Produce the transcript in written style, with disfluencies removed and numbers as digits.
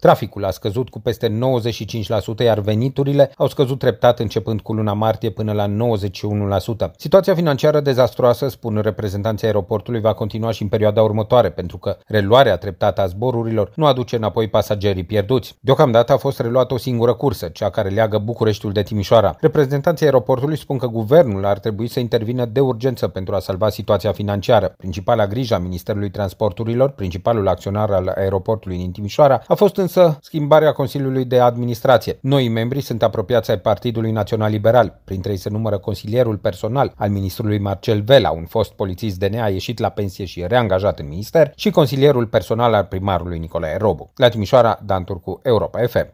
Traficul a scăzut cu peste 95%, iar veniturile au scăzut treptat începând cu luna martie până la 91%. Situația financiară dezastroasă, spun reprezentanții aeroportului, va continua și în perioada următoare, pentru că reluarea treptată a zborurilor nu aduce înapoi pasagerii pierduți. Deocamdată a fost reluată o singură cursă, cea care leagă Bucureștiul de Timișoara. Reprezentanții aeroportului spun că guvernul ar trebui să intervină de urgență pentru a salva situația financiară. Principala grijă a Ministerului Transporturilor, principalul acționar al aeroportului din Timișoara, a fost însă schimbarea Consiliului de Administrație. Noi membri sunt apropiați ai Partidului Național Liberal. Printre ei se numără consilierul personal al ministrului Marcel Vela, un fost polițist DNA ieșit la pensie și reangajat în minister, și consilierul personal al primarului Nicolae Robu. La Timișoara, Dan Turcu, Europa FM.